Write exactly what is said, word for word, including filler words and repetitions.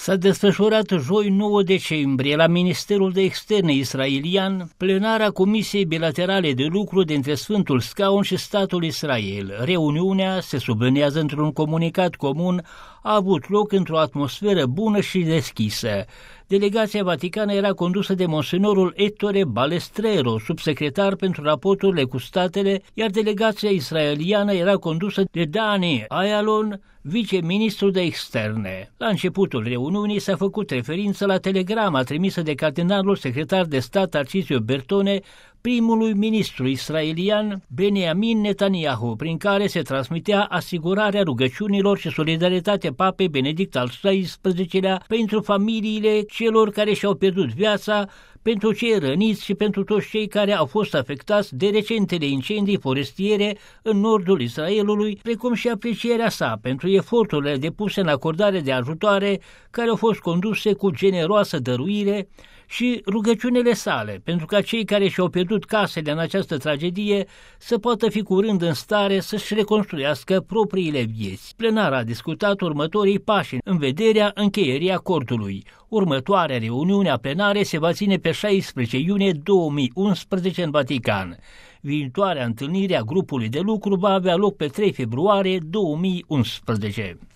S-a desfășurat joi nouă decembrie la Ministerul de Externe israelian plenara Comisiei Bilaterale de Lucru dintre Sfântul Scaun și statul Israel. Reuniunea, se subliniază într-un comunicat comun, a avut loc într-o atmosferă bună și deschisă. Delegația vaticană era condusă de monsenorul Ettore Balestrero, subsecretar pentru raporturile cu statele, iar delegația israeliană era condusă de Dani Ayalon, viceministrul de externe. La începutul reuniunii s-a făcut referință la telegrama trimisă de cardinalul secretar de stat Tarcisio Bertone primului ministru israelian Benjamin Netanyahu, prin care se transmitea asigurarea rugăciunilor și solidaritatea Papei Benedict al șaisprezecelea pentru familiile celor care și-au pierdut viața, pentru cei răniți și pentru toți cei care au fost afectați de recentele incendii forestiere în nordul Israelului, precum și aprecierea sa pentru eforturile depuse în acordare de ajutoare care au fost conduse cu generoasă dăruire și rugăciunile sale pentru ca cei care și-au pierdut casele în această tragedie să poată fi curând în stare să-și reconstruiască propriile vieți. Plenara a discutat următorii pași în vederea încheierii acordului. Următoarea reuniune a plenare se va ține pe șaisprezece iunie două mii unsprezece în Vatican. Viitoarea întâlnire a grupului de lucru va avea loc pe trei februarie două mii unsprezece.